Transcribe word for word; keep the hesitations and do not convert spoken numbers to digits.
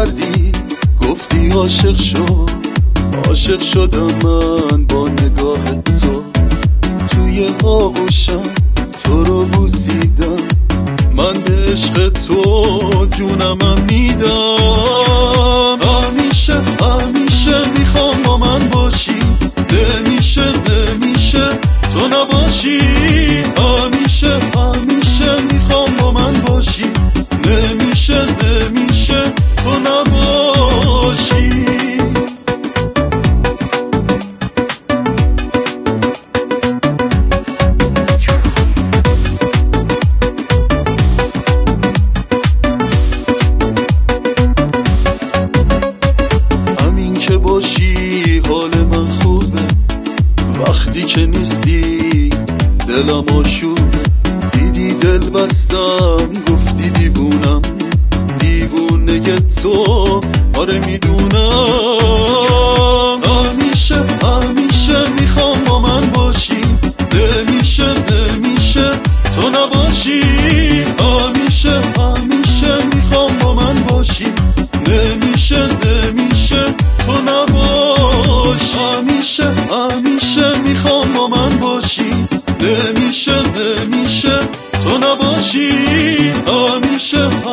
کردی، گفتی عاشق شو، عاشق شدم من با نگاه تو. توی آغوشم تو رو بوسیدم، من به عشق تو جونمم میدم. همیشه همیشه میخوام با من باشی، نمیشه نمیشه تو نباشی. همیشه همیشه میخوام با من باشی، نمیشه نمیشه تو نباشی. همین که باشی حال من خوبه، وقتی که نیستی دلم آشوبه. دیدی دل بستم گفتی دیوونم، دیوونه تو آره میدونم. همیشه همیشه میخوام با من باشی، نمیشه نمیشه تو نباشی. همیشه همیشه میخوام با من باشی، نمیشه نمیشه تو نباشی. همیشه همیشه میخوام با من باشی، نمیشه نمیشه تو نباشی. همیشه